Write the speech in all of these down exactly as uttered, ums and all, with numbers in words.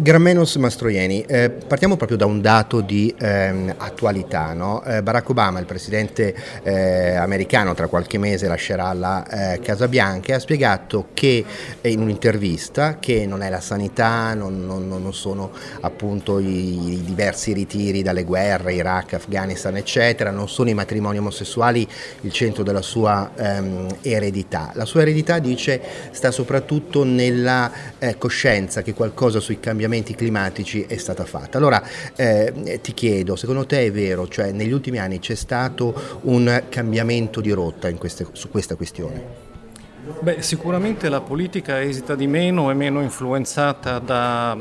Gramenos Mastroianni, eh, partiamo proprio da un dato di ehm, attualità, no? eh, Barack Obama, il presidente eh, americano, tra qualche mese lascerà la eh, Casa Bianca, e ha spiegato che eh, in un'intervista che non è la sanità, non, non, non sono appunto i, i diversi ritiri dalle guerre, Iraq, Afghanistan eccetera, non sono i matrimoni omosessuali il centro della sua ehm, eredità. La sua eredità, dice, sta soprattutto nella eh, coscienza che qualcosa sui cambiamenti climatici è stata fatta. Allora eh, ti chiedo, secondo te è vero, cioè negli ultimi anni c'è stato un cambiamento di rotta in queste, su questa questione? Beh, sicuramente la politica esita di meno, è meno influenzata da,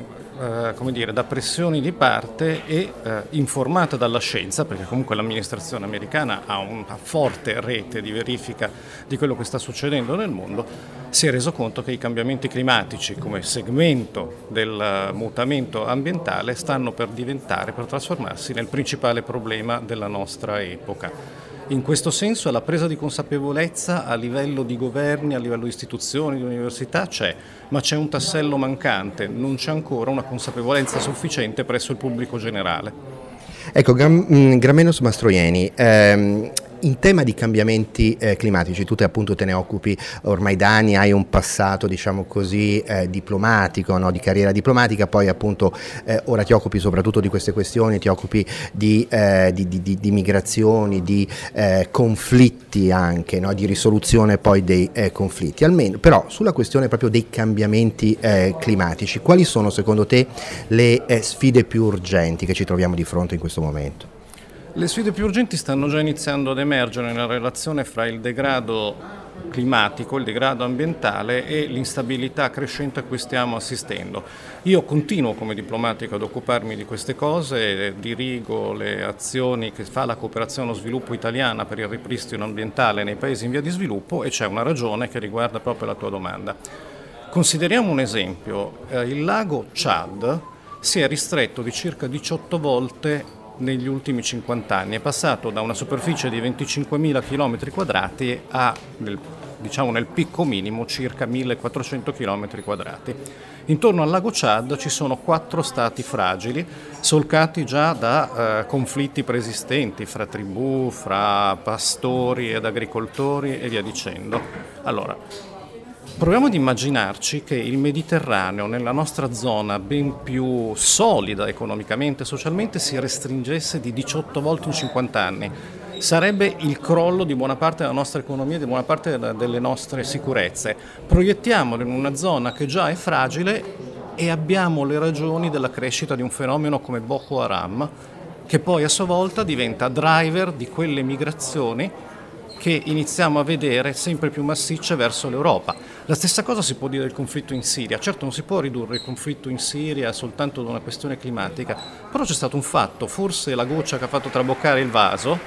eh, come dire, da pressioni di parte e eh, informata dalla scienza, perché comunque l'amministrazione americana ha una forte rete di verifica di quello che sta succedendo nel mondo. Si è reso conto che i cambiamenti climatici come segmento del mutamento ambientale stanno per diventare, per trasformarsi nel principale problema della nostra epoca. In questo senso la presa di consapevolezza a livello di governi, a livello di istituzioni, di università c'è, ma c'è un tassello mancante, non c'è ancora una consapevolezza sufficiente presso il pubblico generale. Ecco, Gramenos Mastroianni, ehm, in tema di cambiamenti eh, climatici, tu te appunto te ne occupi ormai da anni, hai un passato diciamo così eh, diplomatico, no? Di carriera diplomatica, poi appunto eh, ora ti occupi soprattutto di queste questioni, ti occupi di, eh, di, di, di, di migrazioni, di eh, conflitti anche, no? Di risoluzione poi dei eh, conflitti, almeno però sulla questione proprio dei cambiamenti eh, climatici, quali sono secondo te le eh, sfide più urgenti che ci troviamo di fronte in questo momento? Le sfide più urgenti stanno già iniziando ad emergere nella relazione fra il degrado climatico, il degrado ambientale e l'instabilità crescente a cui stiamo assistendo. Io continuo come diplomatico ad occuparmi di queste cose, dirigo le azioni che fa la cooperazione allo sviluppo italiana per il ripristino ambientale nei paesi in via di sviluppo, e c'è una ragione che riguarda proprio la tua domanda. Consideriamo un esempio, il lago Chad si è ristretto di circa diciotto volte negli ultimi cinquanta anni, è passato da una superficie di venticinquemila chilometri quadrati a, nel, diciamo nel picco minimo, circa millequattrocento chilometri quadrati. Intorno al lago Chad ci sono quattro stati fragili, solcati già da eh, conflitti preesistenti fra tribù, fra pastori ed agricoltori e via dicendo. Allora, proviamo ad immaginarci che il Mediterraneo, nella nostra zona ben più solida economicamente e socialmente, si restringesse di diciotto volte in cinquanta anni. Sarebbe il crollo di buona parte della nostra economia e di buona parte delle nostre sicurezze. Proiettiamolo in una zona che già è fragile e abbiamo le ragioni della crescita di un fenomeno come Boko Haram, che poi a sua volta diventa driver di quelle migrazioni che iniziamo a vedere sempre più massicce verso l'Europa. La stessa cosa si può dire del conflitto in Siria. Certo, non si può ridurre il conflitto in Siria soltanto ad una questione climatica, però c'è stato un fatto, forse la goccia che ha fatto traboccare il vaso.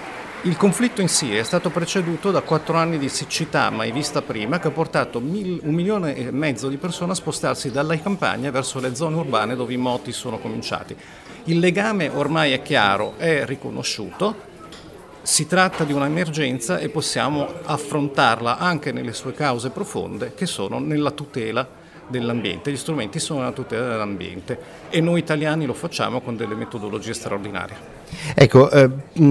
Il conflitto in Siria è stato preceduto da quattro anni di siccità mai vista prima, che ha portato mil, un milione e mezzo di persone a spostarsi dalla campagna verso le zone urbane dove i moti sono cominciati. Il legame ormai è chiaro, è riconosciuto. Si tratta di un'emergenza e possiamo affrontarla anche nelle sue cause profonde, che sono nella tutela dell'ambiente. Gli strumenti sono nella tutela dell'ambiente e noi italiani lo facciamo con delle metodologie straordinarie. Ecco, eh,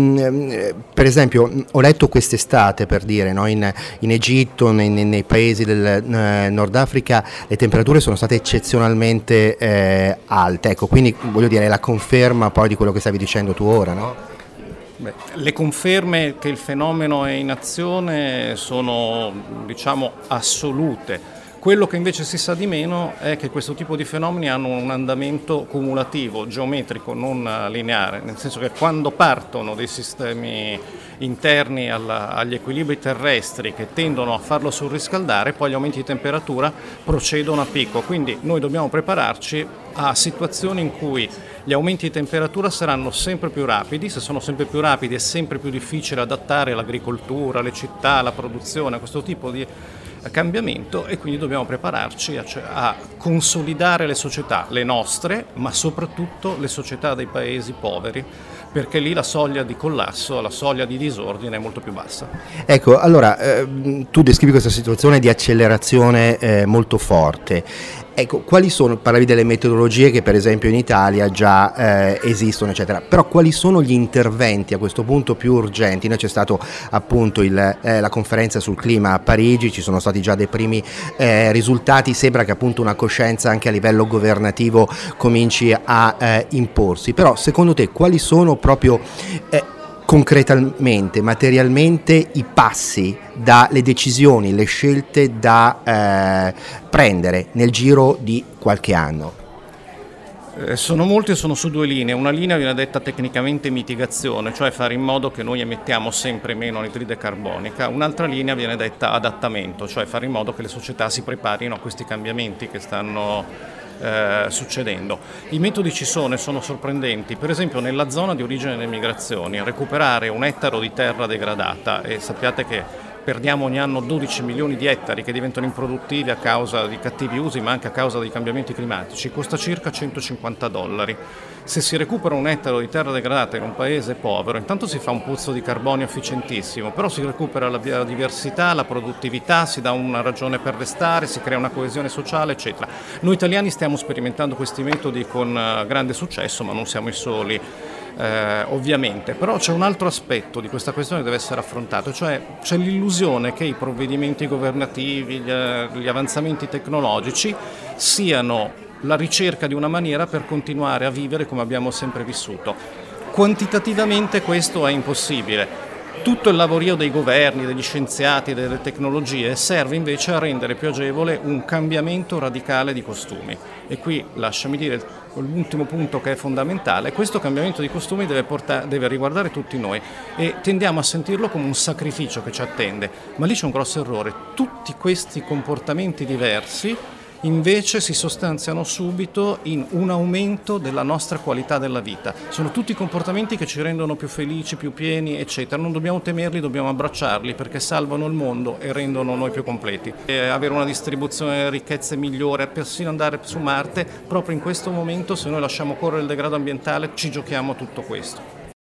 mh, per esempio ho letto quest'estate, per dire, no, in, in Egitto, nei, nei paesi del eh, Nord Africa le temperature sono state eccezionalmente eh, alte, ecco, quindi voglio dire, è la conferma poi di quello che stavi dicendo tu ora, no? Beh, le conferme che il fenomeno è in azione sono, diciamo, assolute. Quello che invece si sa di meno è che questo tipo di fenomeni hanno un andamento cumulativo, geometrico, non lineare, nel senso che quando partono dei sistemi interni alla, agli equilibri terrestri che tendono a farlo surriscaldare, poi gli aumenti di temperatura procedono a picco. Quindi noi dobbiamo prepararci a situazioni in cui gli aumenti di temperatura saranno sempre più rapidi. Se sono sempre più rapidi è sempre più difficile adattare l'agricoltura, le città, la produzione a questo tipo di cambiamento, e quindi dobbiamo prepararci a, cioè, a consolidare le società, le nostre, ma soprattutto le società dei paesi poveri, perché lì la soglia di collasso, la soglia di disordine è molto più bassa. Ecco, allora eh, tu descrivi questa situazione di accelerazione eh, molto forte. Ecco, quali sono, parlavi delle metodologie che per esempio in Italia già eh, esistono, eccetera, però quali sono gli interventi a questo punto più urgenti? Noi c'è stato appunto il, eh, la conferenza sul clima a Parigi, ci sono stati già dei primi eh, risultati, sembra che appunto una coscienza anche a livello governativo cominci a eh, imporsi, però secondo te quali sono proprio eh, concretamente, materialmente i passi, dalle decisioni, le scelte da eh, prendere nel giro di qualche anno? Eh, sono molti e sono su due linee. Una linea viene detta tecnicamente mitigazione, cioè fare in modo che noi emettiamo sempre meno anidride carbonica. Un'altra linea viene detta adattamento, cioè fare in modo che le società si preparino a questi cambiamenti che stanno Eh, succedendo. I metodi ci sono e sono sorprendenti. Per esempio nella zona di origine delle migrazioni, recuperare un ettaro di terra degradata, e sappiate che perdiamo ogni anno dodici milioni di ettari che diventano improduttivi a causa di cattivi usi ma anche a causa dei cambiamenti climatici, costa circa centocinquanta dollari. Se si recupera un ettaro di terra degradata in un paese povero, intanto si fa un puzzo di carbonio efficientissimo, però si recupera la biodiversità, la produttività, si dà una ragione per restare, si crea una coesione sociale, eccetera. Noi italiani stiamo sperimentando questi metodi con grande successo, ma non siamo i soli. Eh, ovviamente, però c'è un altro aspetto di questa questione che deve essere affrontato, cioè c'è l'illusione che i provvedimenti governativi, gli, gli avanzamenti tecnologici siano la ricerca di una maniera per continuare a vivere come abbiamo sempre vissuto. Quantitativamente questo è impossibile. Tutto il lavorio dei governi, degli scienziati, delle tecnologie serve invece a rendere più agevole un cambiamento radicale di costumi. E qui lasciami dire l'ultimo punto che è fondamentale: questo cambiamento di costumi deve, portare, deve riguardare tutti noi e tendiamo a sentirlo come un sacrificio che ci attende, ma lì c'è un grosso errore. Tutti questi comportamenti diversi invece si sostanziano subito in un aumento della nostra qualità della vita. Sono tutti comportamenti che ci rendono più felici, più pieni, eccetera. Non dobbiamo temerli, dobbiamo abbracciarli perché salvano il mondo e rendono noi più completi. E avere una distribuzione delle ricchezze migliore, persino andare su Marte, proprio in questo momento, se noi lasciamo correre il degrado ambientale, ci giochiamo tutto questo.